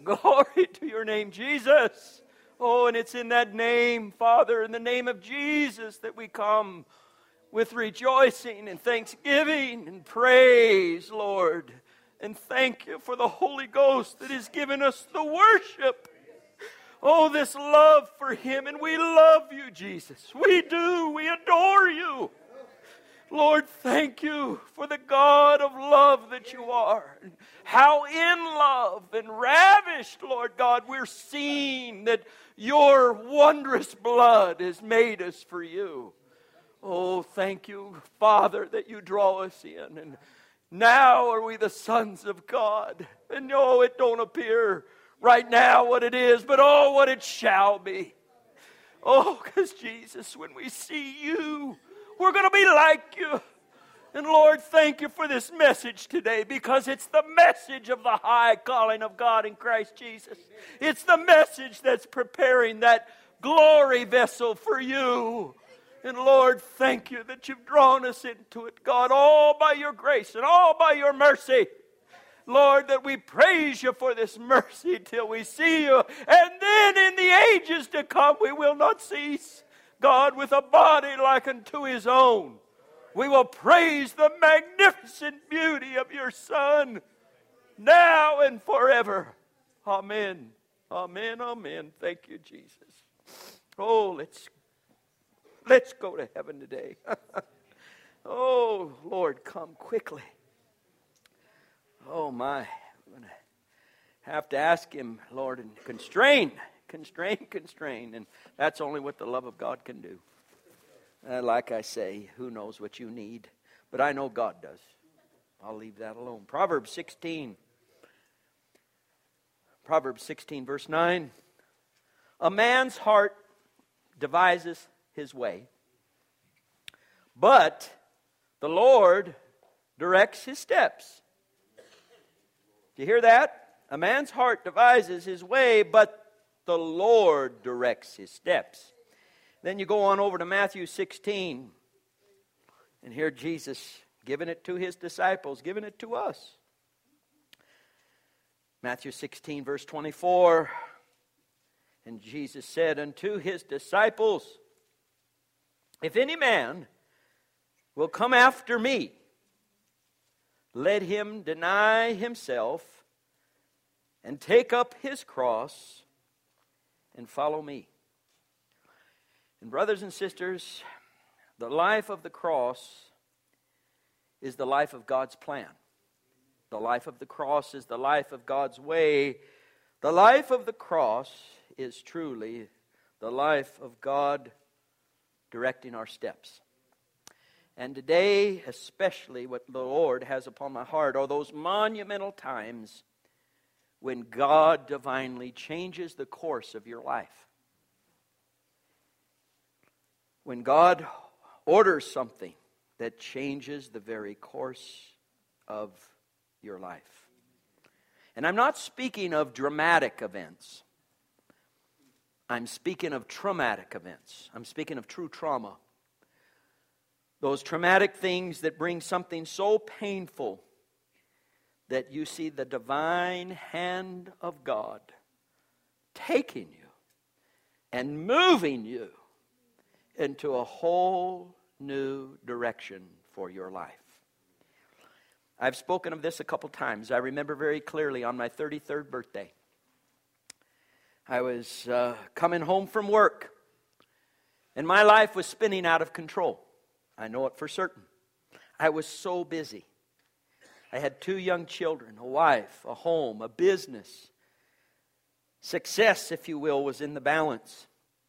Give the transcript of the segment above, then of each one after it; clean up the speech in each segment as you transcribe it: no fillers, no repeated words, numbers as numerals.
Glory to your name, Jesus. Oh, and it's in that name, Father, in the name of Jesus that we come with rejoicing and thanksgiving and praise, Lord. And thank you for the Holy Ghost that has given us the worship. Oh, this love for Him. And we love you, Jesus. We do. We adore you. Lord, thank you for the God of love that you are. How in love and ravished, Lord God, we're seeing that your wondrous blood has made us for you. Oh, thank you, Father, that you draw us in. And now are we the sons of God. And no, it don't appear right now what it is, but oh, what it shall be. Oh, because Jesus, when we see you, we're going to be like you. And Lord, thank you for this message today, because it's the message of the high calling of God in Christ Jesus. It's the message that's preparing that glory vessel for you. And Lord, thank you that you've drawn us into it, God, all by your grace and all by your mercy. Lord, that we praise you for this mercy till we see you. And then in the ages to come, we will not cease. God, with a body like unto his own, we will praise the magnificent beauty of your Son, now and forever. Amen. Amen. Amen. Thank you, Jesus. Oh, let's go to heaven today. Oh, Lord, come quickly. Oh, my. I'm going to have to ask him, Lord, and constrain. And that's only what the love of God can do. Like I say, who knows what you need? But I know God does. I'll leave that alone. Proverbs 16, verse 9. A man's heart devises his way, but the Lord directs his steps. Do you hear that? A man's heart devises his way, but the Lord directs his steps. Then you go on over to Matthew 16, and here Jesus giving it to his disciples, giving it to us. Matthew 16, verse 24, and Jesus said unto his disciples, if any man will come after me, let him deny himself and take up his cross and follow me. And brothers and sisters, the life of the cross is the life of God's plan. The life of the cross is the life of God's way. The life of the cross is truly the life of God directing our steps. And today, especially what the Lord has upon my heart are those monumental times when God divinely changes the course of your life. When God orders something that changes the very course of your life. And I'm not speaking of dramatic events. I'm speaking of traumatic events. I'm speaking of true trauma. Those traumatic things that bring something so painful that you see the divine hand of God taking you and moving you into a whole new direction for your life. I've spoken of this a couple times. I remember very clearly on my 33rd birthday. I was coming home from work, and my life was spinning out of control. I know it for certain. I was so busy. I had 2 young children, a wife, a home, a business. Success, if you will, was in the balance.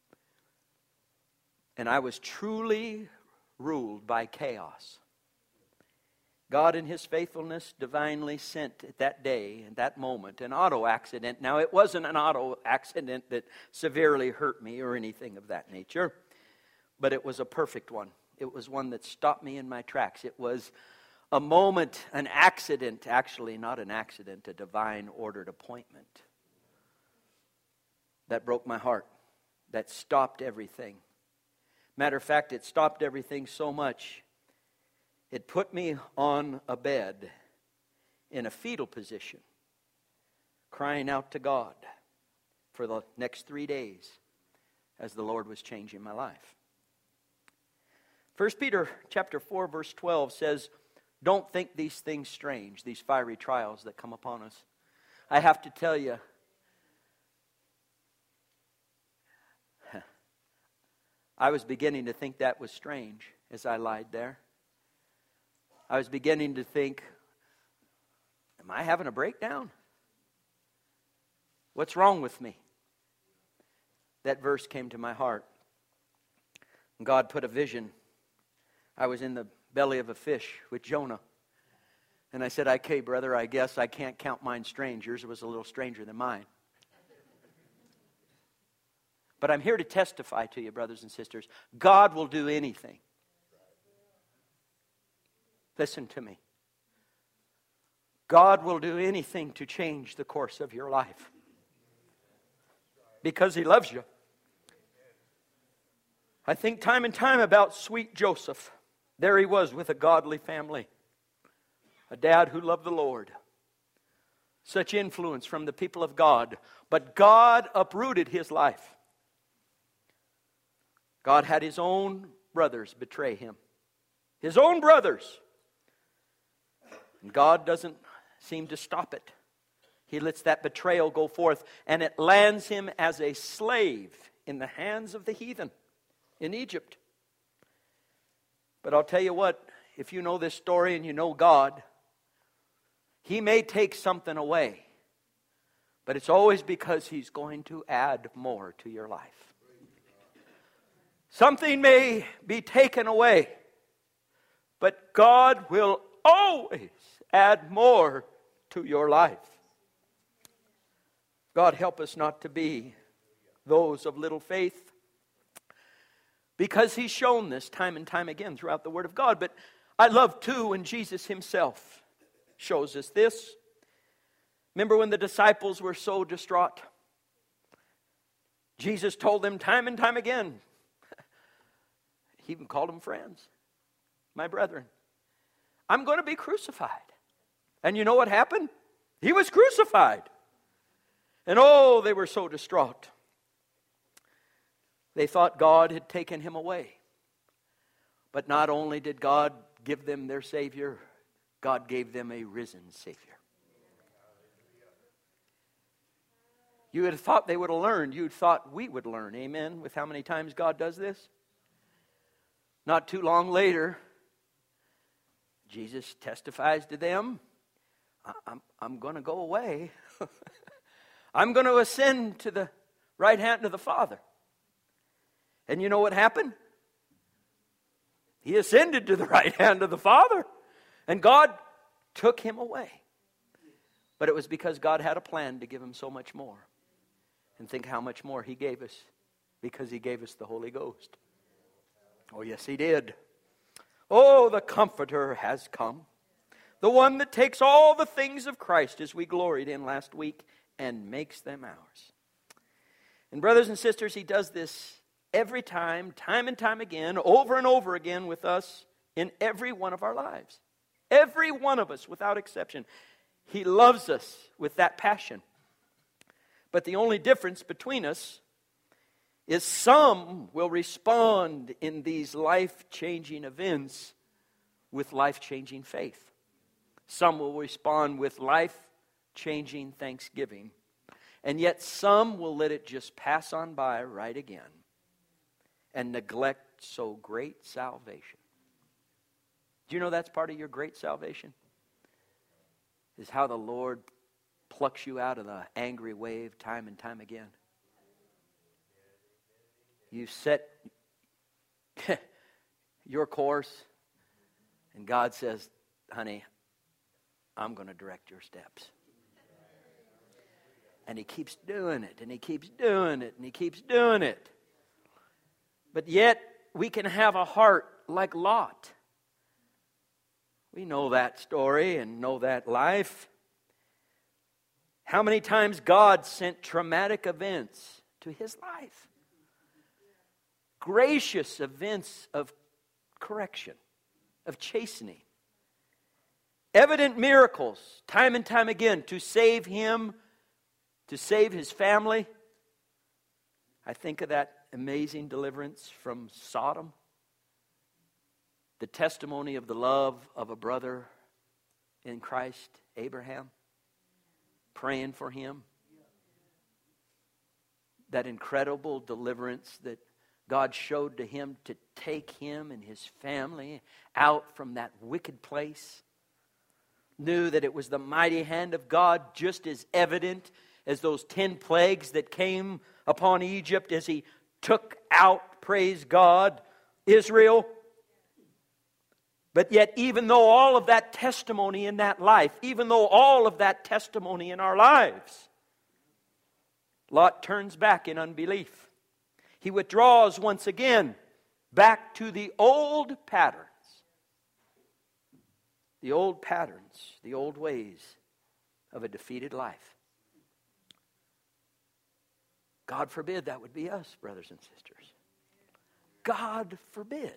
And I was truly ruled by chaos. God in His faithfulness divinely sent at that day and that moment an auto accident. Now, it wasn't an auto accident that severely hurt me or anything of that nature, but it was a perfect one. It was one that stopped me in my tracks. It was a moment, an accident, actually not an accident, a divine ordered appointment that broke my heart, that stopped everything. Matter of fact, it stopped everything so much, it put me on a bed in a fetal position crying out to God for the next 3 days as the Lord was changing my life. 1 Peter chapter 4, verse 12 says, don't think these things strange, these fiery trials that come upon us. I have to tell you, I was beginning to think that was strange as I lied there. I was beginning to think, am I having a breakdown? What's wrong with me? That verse came to my heart. God put a vision. I was in the belly of a fish with Jonah. And I said, okay, brother, I guess I can't count mine strange. Yours was a little stranger than mine. But I'm here to testify to you, brothers and sisters. God will do anything. Listen to me. God will do anything to change the course of your life. Because He loves you. I think time and time about sweet Joseph. There he was with a godly family. A dad who loved the Lord. Such influence from the people of God. But God uprooted his life. God had His own brothers betray him. His own brothers. And God doesn't seem to stop it. He lets that betrayal go forth, and it lands him as a slave in the hands of the heathen in Egypt. But I'll tell you what, if you know this story and you know God, He may take something away, but it's always because He's going to add more to your life. Something may be taken away, but God will always add more to your life. God, help us not to be those of little faith, because He's shown this time and time again throughout the Word of God. But I love too when Jesus Himself shows us this. Remember when the disciples were so distraught? Jesus told them time and time again. He even called them friends. My brethren, I'm going to be crucified. And you know what happened? He was crucified. And oh, they were so distraught. They thought God had taken Him away. But not only did God give them their Savior, God gave them a risen Savior. You would have thought they would have learned. You thought we would learn. Amen. With how many times God does this? Not too long later, Jesus testifies to them, I'm going to go away. I'm going to ascend to the right hand of the Father. And you know what happened? He ascended to the right hand of the Father. And God took Him away. But it was because God had a plan to give Him so much more. And think how much more He gave us. Because He gave us the Holy Ghost. Oh, yes, He did. Oh, the Comforter has come. The one that takes all the things of Christ, as we gloried in last week, and makes them ours. And brothers and sisters, He does this every time and time again, over and over again with us in every one of our lives. Every one of us, without exception. He loves us with that passion. But the only difference between us is some will respond in these life-changing events with life-changing faith. Some will respond with life-changing thanksgiving. And yet some will let it just pass on by right again and neglect so great salvation. Do you know that's part of your great salvation? Is how the Lord plucks you out of the angry wave time and time again. You set your course, and God says, honey, I'm going to direct your steps. And He keeps doing it, and He keeps doing it, and He keeps doing it. But yet, we can have a heart like Lot. We know that story and know that life. How many times God sent traumatic events to his life? Gracious events of correction, of chastening. Evident miracles, time and time again, to save him to save his family. I think of that amazing deliverance from Sodom. The testimony of the love of a brother in Christ, Abraham, praying for him. That incredible deliverance that God showed to him to take him and his family out from that wicked place. Knew that it was the mighty hand of God, just as evident as those 10 plagues that came upon Egypt as he took out, praise God, Israel. But yet, even though all of that testimony in that life, even though all of that testimony in our lives, Lot turns back in unbelief. He withdraws once again back to the old patterns. The old patterns, the old ways of a defeated life. God forbid that would be us, brothers and sisters. God forbid.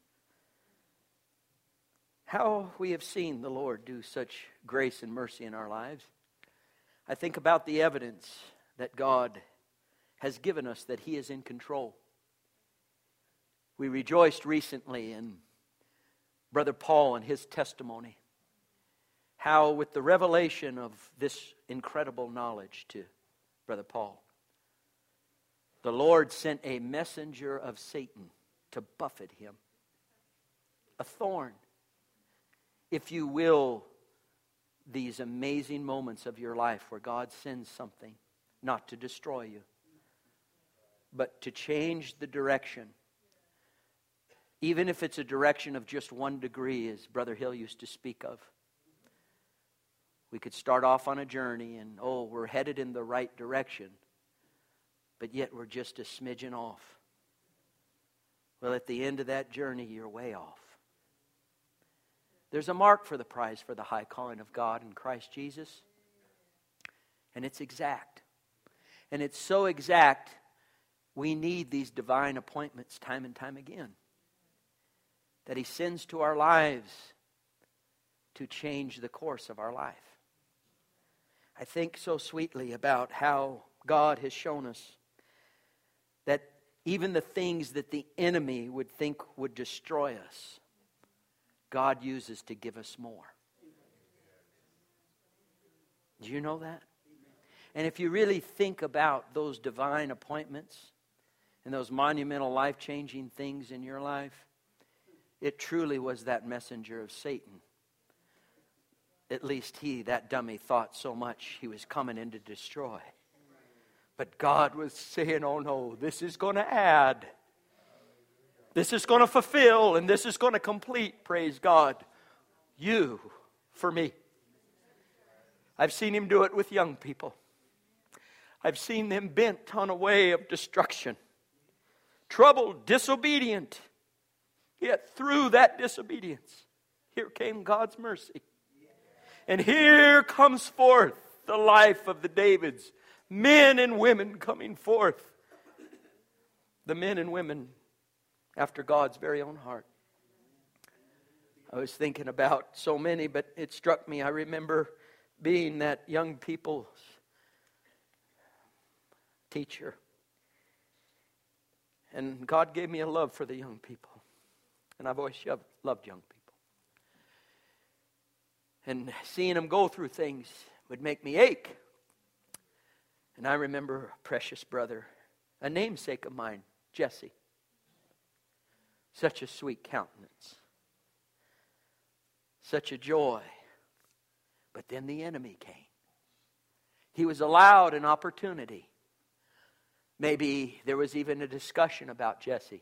How we have seen the Lord do such grace and mercy in our lives. I think about the evidence that God has given us that He is in control. We rejoiced recently in Brother Paul and his testimony. How with the revelation of this incredible knowledge to Brother Paul, the Lord sent a messenger of Satan to buffet him. A thorn. If you will, these amazing moments of your life where God sends something not to destroy you, but to change the direction. Even if it's a direction of just 1 degree, as Brother Hill used to speak of. We could start off on a journey and, we're headed in the right direction. But yet we're just a smidgen off. Well, at the end of that journey, you're way off. There's a mark for the prize for the high calling of God in Christ Jesus. And it's exact. And it's so exact, we need these divine appointments time and time again. That He sends to our lives to change the course of our life. I think so sweetly about how God has shown us that even the things that the enemy would think would destroy us, God uses to give us more. Do you know that? And if you really think about those divine appointments and those monumental life-changing things in your life, it truly was that messenger of Satan. At least that dummy, thought so much he was coming in to destroy. But God was saying, oh no, this is going to add. This is going to fulfill and this is going to complete, praise God, you for me. I've seen Him do it with young people. I've seen them bent on a way of destruction. Troubled, disobedient. Yet through that disobedience, here came God's mercy. And here comes forth the life of the Davids. Men and women coming forth. The men and women after God's very own heart. I was thinking about so many, but it struck me. I remember being that young people's teacher. And God gave me a love for the young people. And I've always loved young people. And seeing them go through things would make me ache. And I remember a precious brother, a namesake of mine, Jesse. Such a sweet countenance. Such a joy. But then the enemy came. He was allowed an opportunity. Maybe there was even a discussion about Jesse.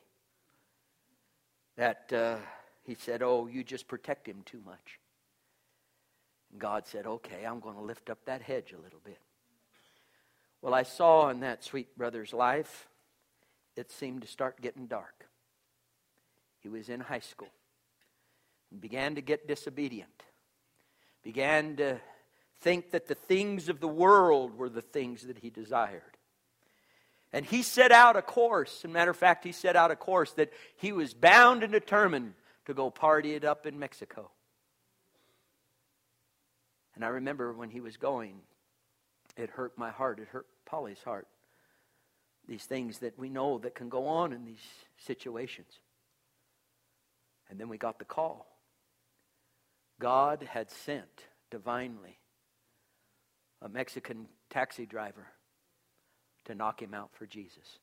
That he said, you just protect him too much. And God said, okay, I'm going to lift up that hedge a little bit. Well, I saw in that sweet brother's life, it seemed to start getting dark. He was in high school. And began to get disobedient. Began to think that the things of the world were the things that he desired. And he set out a course. As a matter of fact, he set out a course that he was bound and determined to go party it up in Mexico. And I remember when he was going, It hurt my heart. It hurt Polly's heart. These things that we know that can go on in these situations. And then we got the call. God had sent divinely a Mexican taxi driver to knock him out for Jesus.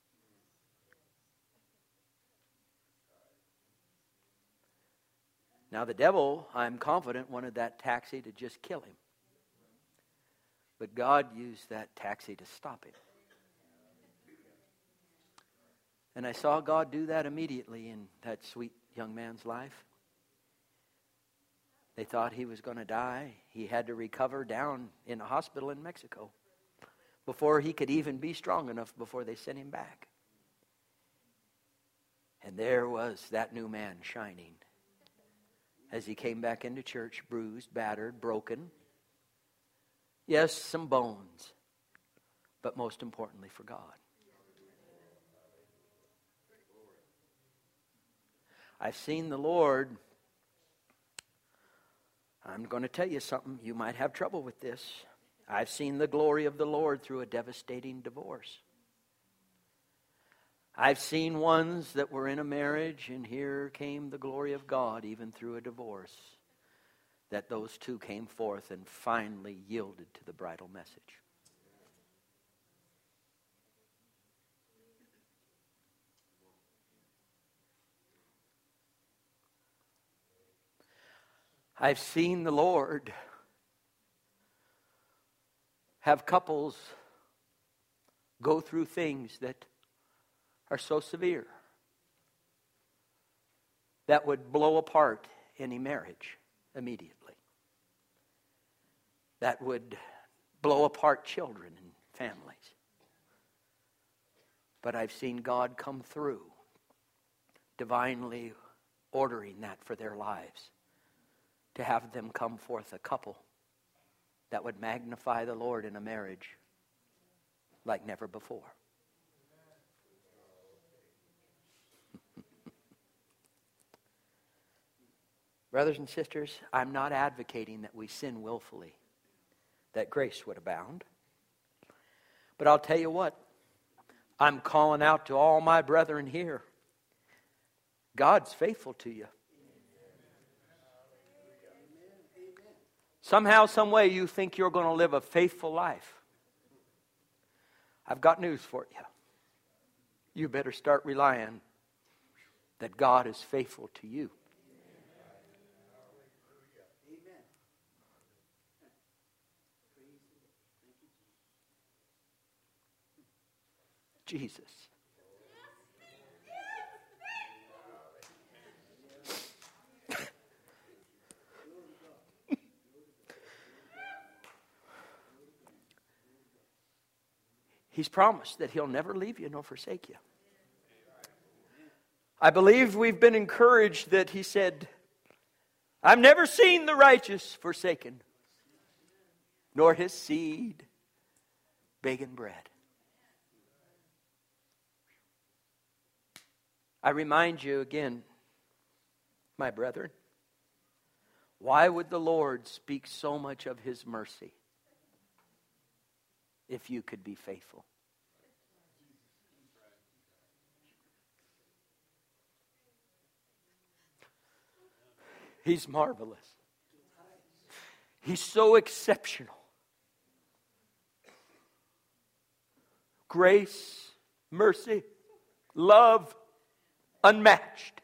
Now the devil, I'm confident, wanted that taxi to just kill him. But God used that taxi to stop him. And I saw God do that immediately in that sweet young man's life. They thought he was going to die. He had to recover down in a hospital in Mexico before he could even be strong enough before they sent him back. And there was that new man shining as he came back into church, bruised, battered, broken. Yes, some bones, but most importantly for God. I've seen the Lord. I'm going to tell you something. You might have trouble with this. I've seen the glory of the Lord through a devastating divorce. I've seen ones that were in a marriage, and here came the glory of God even through a divorce. That those two came forth and finally yielded to the bridal message. I've seen the Lord have couples go through things that are so severe that would blow apart any marriage immediately. That would blow apart children and families. But I've seen God come through, divinely ordering that for their lives, to have them come forth a couple that would magnify the Lord in a marriage like never before. Brothers and sisters, I'm not advocating that we sin willfully, that grace would abound. But I'll tell you what, I'm calling out to all my brethren here. God's faithful to you. Somehow, some way you think you're going to live a faithful life. I've got news for you. You better start relying that God is faithful to you. Jesus. He's promised that He'll never leave you nor forsake you. I believe we've been encouraged that He said, I've never seen the righteous forsaken, nor his seed begging bread. I remind you again, my brethren, why would the Lord speak so much of His mercy if you could be faithful? He's marvelous. He's so exceptional. Grace, mercy, love, unmatched.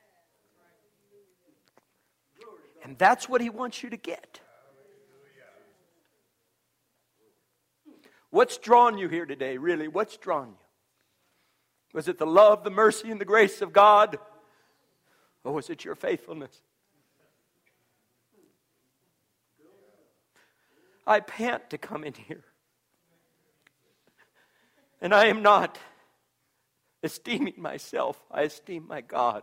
And that's what He wants you to get. What's drawn you here today, really? What's drawn you? Was it the love, the mercy, and the grace of God? Or was it your faithfulness? I pant to come in here. And I am not esteeming myself. I esteem my God.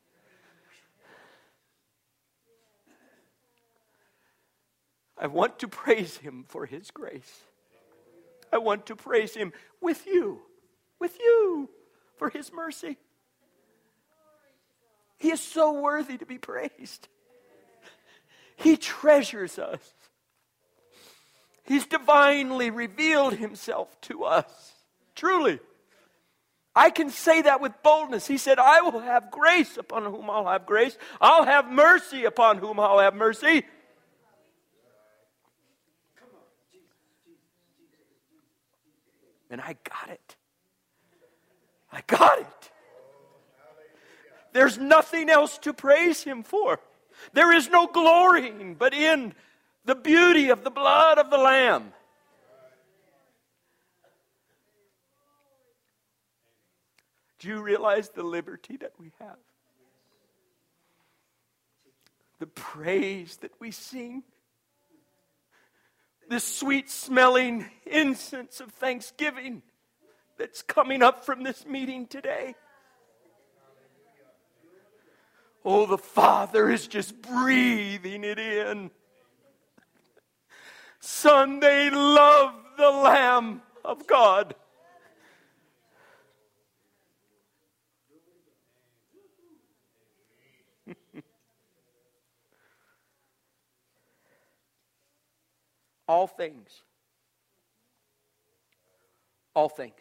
I want to praise Him for His grace. I want to praise Him with you for His mercy. He is so worthy to be praised. He treasures us. He's divinely revealed himself to us. Truly. I can say that with boldness. He said, I will have grace upon whom I'll have grace. I'll have mercy upon whom I'll have mercy. And I got it. I got it. There's nothing else to praise him for. There is no glorying but in the beauty of the blood of the Lamb. Do you realize the liberty that we have? The praise that we sing. The sweet smelling incense of thanksgiving that's coming up from this meeting today. Oh, the Father is just breathing it in. Son, they love the Lamb of God. All things. All things.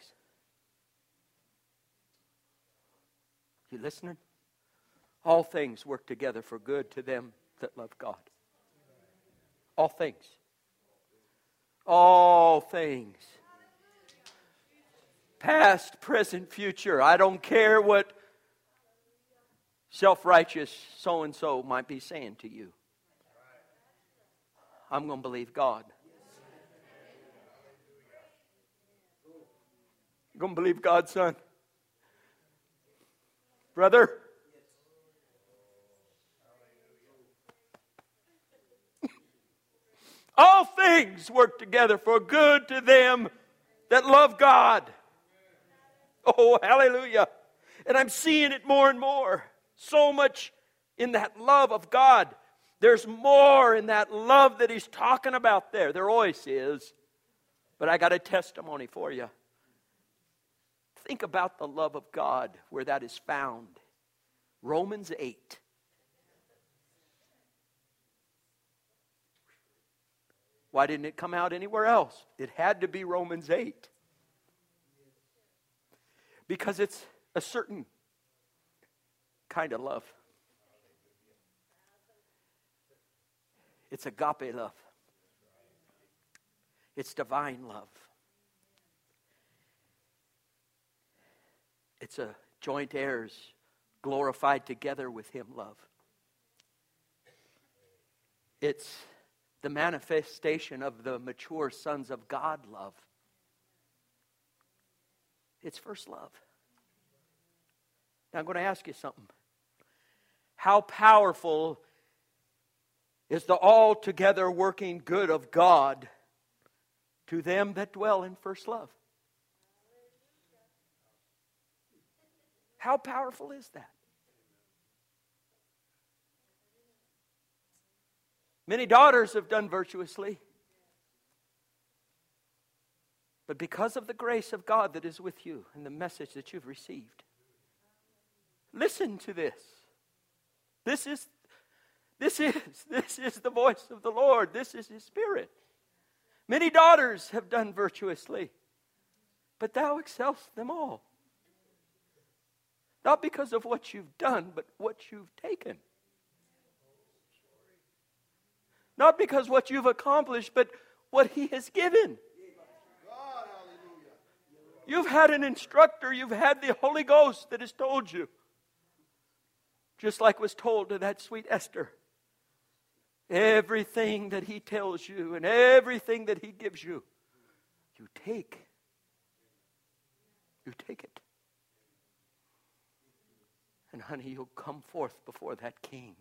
You listening? All things work together for good to them that love God. All things. All things. Past, present, future. I don't care what self-righteous so-and-so might be saying to you. I'm going to believe God. I'm going to believe God, son. Brother. All things work together for good to them that love God. Oh, hallelujah. And I'm seeing it more and more. So much in that love of God. There's more in that love that he's talking about there. There always is. But I got a testimony for you. Think about the love of God where that is found. Romans 8. Why didn't it come out anywhere else? It had to be Romans 8. Because it's a certain kind of love. It's agape love. It's divine love. It's a joint heirs glorified together with him love. It's the manifestation of the mature sons of God love. It's first love. Now I'm going to ask you something. How powerful is the altogether working good of God to them that dwell in first love? How powerful is that? Many daughters have done virtuously. But because of the grace of God that is with you and the message that you've received, listen to this. This is the voice of the Lord. This is his Spirit. Many daughters have done virtuously, but thou excellest them all. Not because of what you've done, but what you've taken. Not because what you've accomplished, but what he has given. You've had an instructor, you've had the Holy Ghost that has told you. Just like was told to that sweet Esther. Everything that he tells you and everything that he gives you, you take. You take it. And honey, you'll come forth before that king.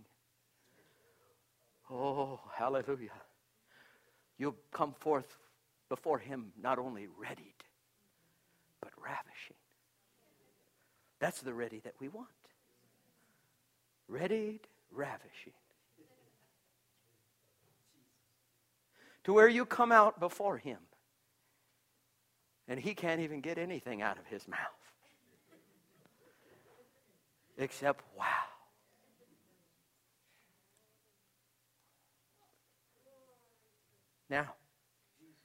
Oh, hallelujah. You'll come forth before him not only readied, but ravishing. That's the ready that we want. Readied, ravishing. To where you come out before him and he can't even get anything out of his mouth. Except, wow. Now,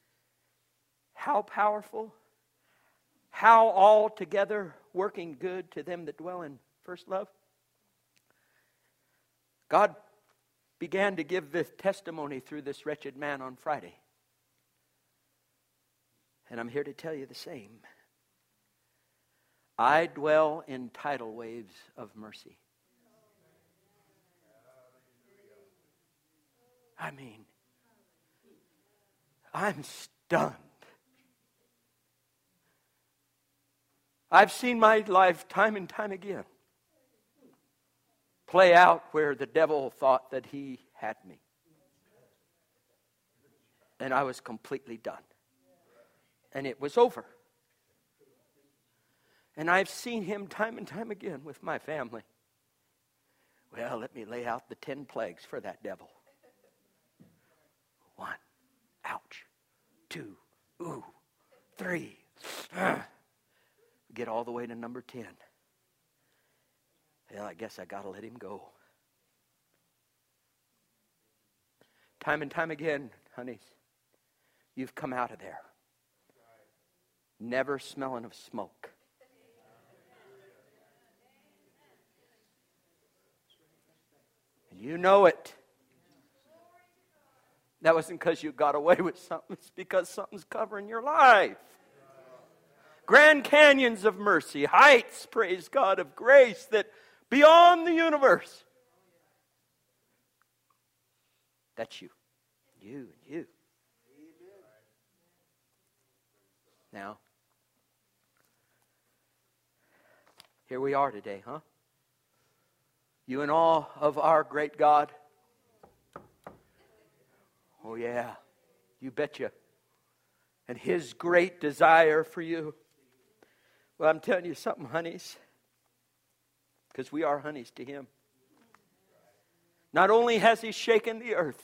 how powerful, how altogether working good to them that dwell in first love. God began to give this testimony through this wretched man on Friday. And I'm here to tell you the same. I dwell in tidal waves of mercy. I mean, I'm stunned. I've seen my life time and time again play out where the devil thought that he had me. And I was completely done. And it was over. And I've seen him time and time again with my family. Well, let me lay out the 10 plagues for that devil. 1, ouch. 2, ooh. 3, get all the way to number 10. Well, I guess I got to let him go. Time and time again, honeys, you've come out of there never smelling of smoke. And you know it. That wasn't because you got away with something. It's because something's covering your life. Grand canyons of mercy, heights, praise God, of grace that beyond the universe. That's you. You and you. Now, here we are today, huh? You in awe of our great God? Oh yeah, you betcha. And His great desire for you. Well, I'm telling you something, honeys. Because we are honeys to Him. Not only has He shaken the earth,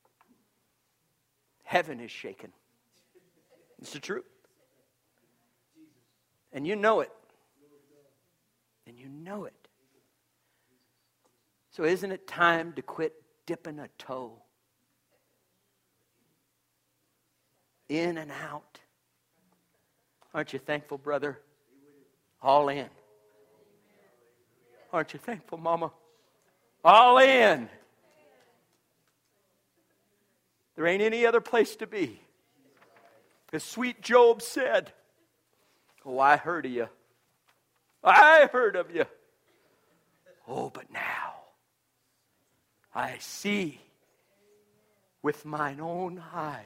heaven is shaken. It's the truth. And you know it. And you know it. So isn't it time to quit dipping a toe in and out? Aren't you thankful, brother? All in. Aren't you thankful, Mama? All in. There ain't any other place to be. As sweet Job said, oh, I heard of you. I heard of you. Oh, but now I see with mine own eyes.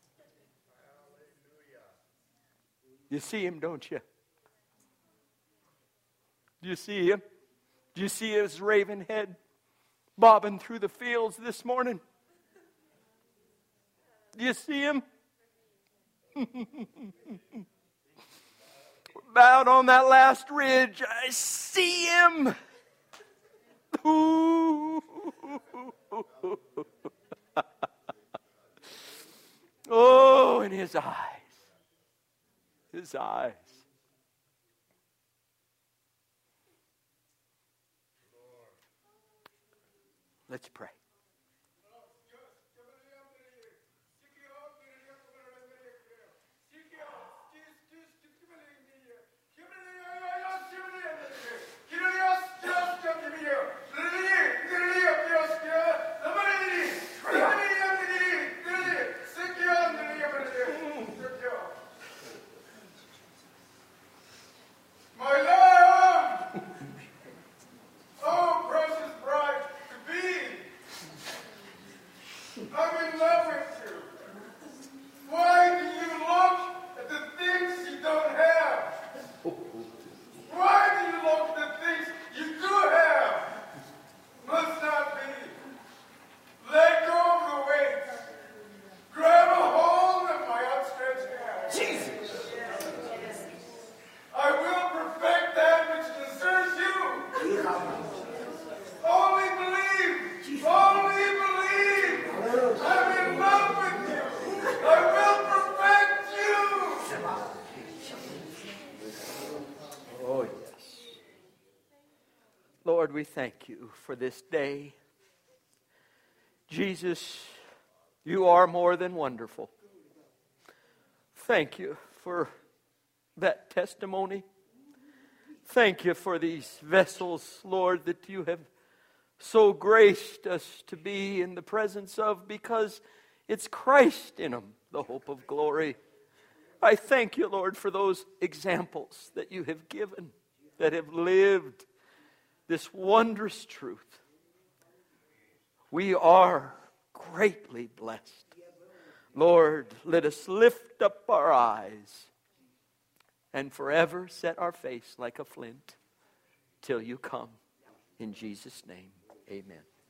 You see Him, don't you? Do you see Him? Do you see His raven head bobbing through the fields this morning? Do you see Him? Bowed on that last ridge, I see Him. Oh, in His eyes. His eyes. Let's pray. Lord, we thank You for this day. Jesus, You are more than wonderful. Thank you for that testimony. Thank you for these vessels, Lord, that you have so graced us to be in the presence of, because it's Christ in them, the hope of glory. I thank you, Lord, for those examples that you have given, that have lived this wondrous truth. We are greatly blessed. Lord, let us lift up our eyes and forever set our face like a flint till you come. In Jesus' name, amen.